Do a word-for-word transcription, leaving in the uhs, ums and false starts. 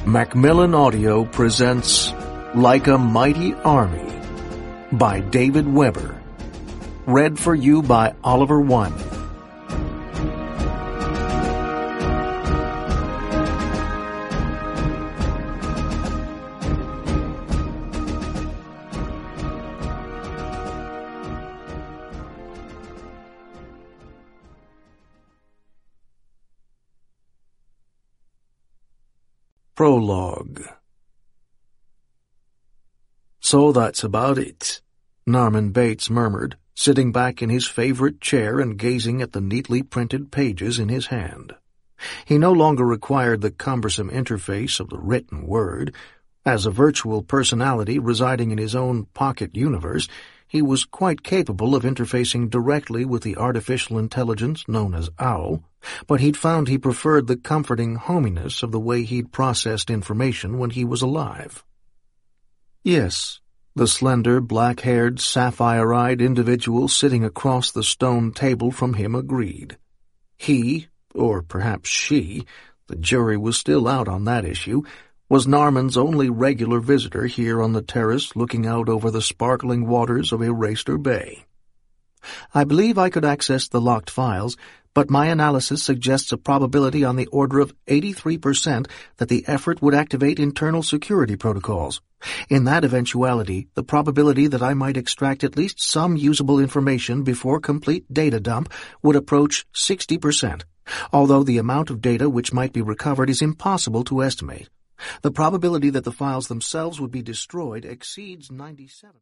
Macmillan Audio presents Like a Mighty Army by David Weber. Read for you by Oliver Wyman. Prologue. "So that's about it," Norman Bates murmured, sitting back in his favorite chair and gazing at the neatly printed pages in his hand. He no longer required the cumbersome interface of the written word. As a virtual personality residing in his own pocket universe, he was quite capable of interfacing directly with the artificial intelligence known as OWL, but he'd found he preferred the comforting hominess of the way he'd processed information when he was alive. Yes, the slender, black-haired, sapphire-eyed individual sitting across the stone table from him agreed. He, or perhaps she, the jury was still out on that issue, was Norman's only regular visitor here on the terrace looking out over the sparkling waters of Eraster Bay. "I believe I could access the locked files, but my analysis suggests a probability on the order of eighty-three percent that the effort would activate internal security protocols. In that eventuality, the probability that I might extract at least some usable information before complete data dump would approach sixty percent, although the amount of data which might be recovered is impossible to estimate. The probability that the files themselves would be destroyed exceeds ninety-seven.